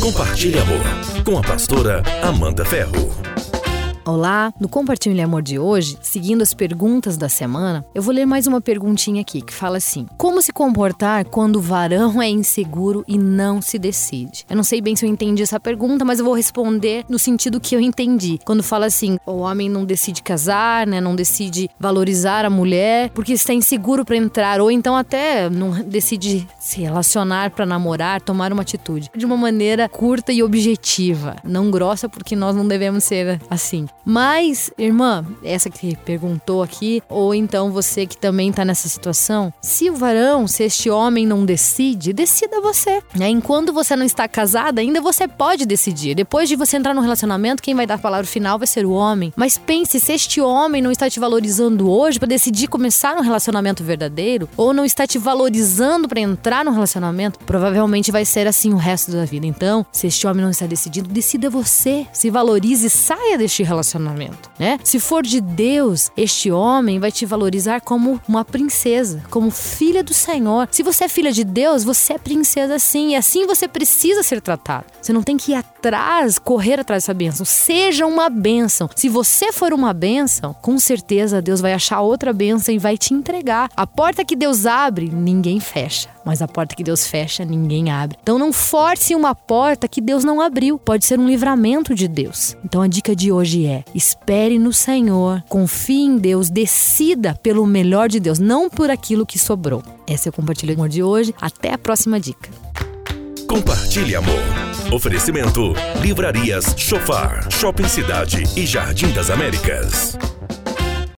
Compartilhe Amor, com a pastora Amanda Ferro. Olá, no Compartilhe Amor de hoje, seguindo as perguntas da semana, eu vou ler mais uma perguntinha aqui, que fala assim: como se comportar quando o varão é inseguro e não se decide? Eu não sei bem se eu entendi essa pergunta, mas eu vou responder no sentido que eu entendi. Quando fala assim, o homem não decide casar, né, não decide valorizar a mulher, porque está inseguro para entrar, ou então até não decide se relacionar para namorar, tomar uma atitude. De uma maneira curta e objetiva, não grossa, porque nós não devemos ser assim. Mas, irmã, essa que perguntou aqui, ou então você que também tá nessa situação, se o varão, se este homem não decide, decida você, né? Enquanto você não está casada, ainda você pode decidir. Depois de você entrar no relacionamento, quem vai dar a palavra final vai ser o homem. Mas pense, se este homem não está te valorizando hoje para decidir começar um relacionamento verdadeiro, ou não está te valorizando para entrar no relacionamento, provavelmente vai ser assim o resto da vida. Então, se este homem não está decidido, decida você, se valorize e saia deste relacionamento, né? Se for de Deus, este homem vai te valorizar como uma princesa, como filha do Senhor. Se você é filha de Deus, você é princesa sim, e assim você precisa ser tratado. Você não tem que ir atrás, correr atrás dessa bênção. Seja uma bênção. Se você for uma bênção, com certeza Deus vai achar outra bênção e vai te entregar. A porta que Deus abre, ninguém fecha. Mas a porta que Deus fecha, ninguém abre. Então não force uma porta que Deus não abriu. Pode ser um livramento de Deus. Então a dica de hoje é: espere no Senhor, confie em Deus, decida pelo melhor de Deus, não por aquilo que sobrou. Esse é o Compartilhe Amor de hoje. Até a próxima dica. Compartilhe Amor. Oferecimento: Livrarias Chofar, Shopping Cidade e Jardim das Américas.